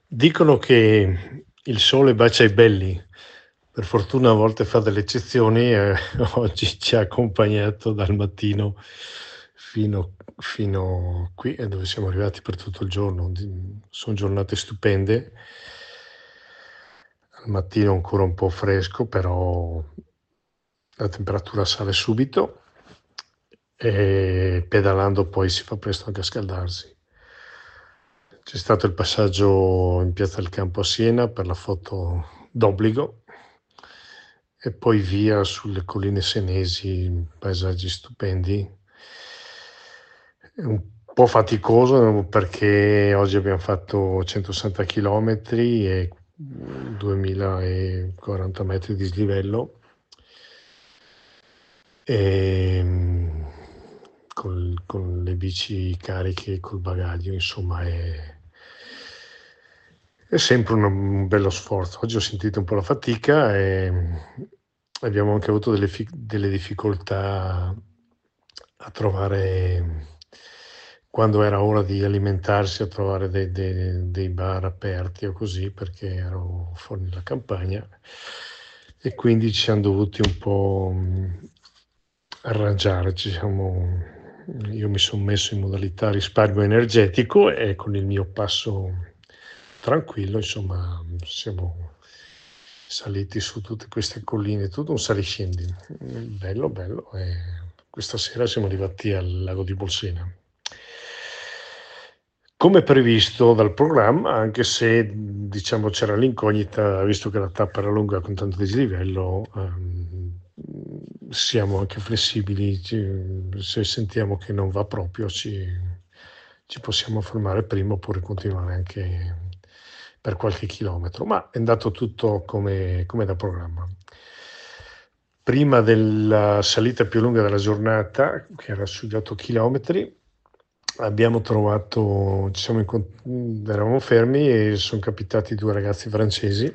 Dicono che il sole bacia i belli. Per fortuna a volte fa delle eccezioni e oggi ci ha accompagnato dal mattino fino qui e dove siamo arrivati per tutto il giorno. Son giornate stupende. Al mattino ancora un po' fresco, però la temperatura sale subito e pedalando poi si fa presto anche a scaldarsi. C'è stato il passaggio in Piazza del Campo a Siena per la foto d'obbligo e poi via sulle colline senesi, paesaggi stupendi. È un po' faticoso perché oggi abbiamo fatto 160 chilometri e 2040 metri di dislivello. Con le bici cariche, col bagaglio, insomma è sempre un bello sforzo. Oggi ho sentito un po' la fatica e abbiamo anche avuto delle difficoltà a trovare, quando era ora di alimentarsi, a trovare dei bar aperti o così, perché ero fuori nella campagna e quindi ci siam dovuti un po', arrangiare. Io mi son messo in modalità risparmio energetico e con il mio passo tranquillo, insomma, siamo saliti su tutte queste colline, tutto un saliscendi. Bello, bello. E questa sera siamo arrivati al lago di Bolsena. Come previsto dal programma, anche se diciamo c'era l'incognita, visto che la tappa era lunga con tanto dislivello, siamo anche flessibili, se sentiamo che non va proprio ci possiamo fermare prima oppure continuare anche per qualche chilometro, ma è andato tutto come da programma. Prima della salita più lunga della giornata, che era sugli 8 chilometri, abbiamo trovato, eravamo fermi e son capitati 2 ragazzi francesi,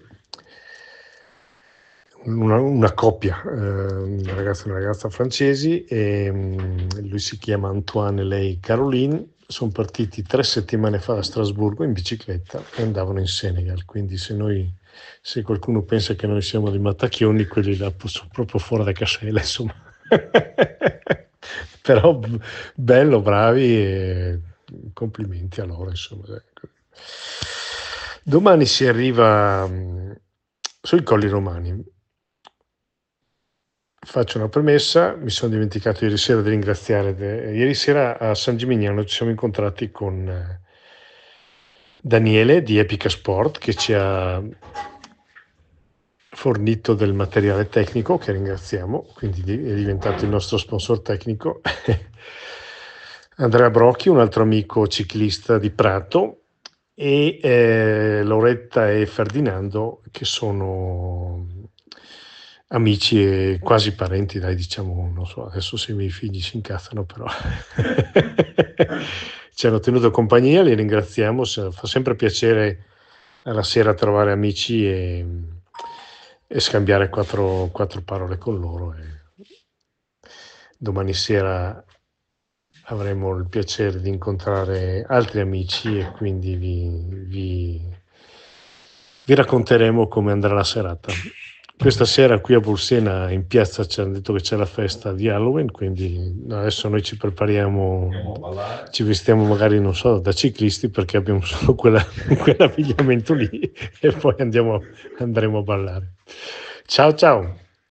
una coppia, un ragazzo e una ragazza francesi, lui si chiama Antoine e lei Caroline. Son partiti 3 settimane fa da Strasburgo in bicicletta e andavano in Senegal, quindi se qualcuno pensa che noi siamo dei mattacchioni, quelli là son proprio fuori da casella, insomma. Però bello, bravi e complimenti a loro, insomma. Domani si arriva sui Colli Romani. Faccio una premessa: mi sono dimenticato ieri sera di ringraziare ieri sera a San Gimignano ci siamo incontrati con Daniele di Epica Sport, che ci ha fornito del materiale tecnico, che ringraziamo, quindi è diventato il nostro sponsor tecnico. Andrea Brocchi, un altro amico ciclista di Prato, e Loretta e Ferdinando, che sono amici e quasi parenti, dai, diciamo, non so, adesso se i miei figli si incazzano, però ci hanno tenuto compagnia, li ringraziamo, fa sempre piacere alla sera trovare amici e scambiare quattro parole con loro. Domani sera avremo il piacere di incontrare altri amici e quindi vi racconteremo come andrà la serata. Questa sera qui a Bolsena in piazza ci hanno detto che c'è la festa di Halloween, quindi adesso noi ci prepariamo, ci vestiamo magari, non so, da ciclisti, perché abbiamo solo quell'abbigliamento lì e poi andremo a ballare. Ciao ciao!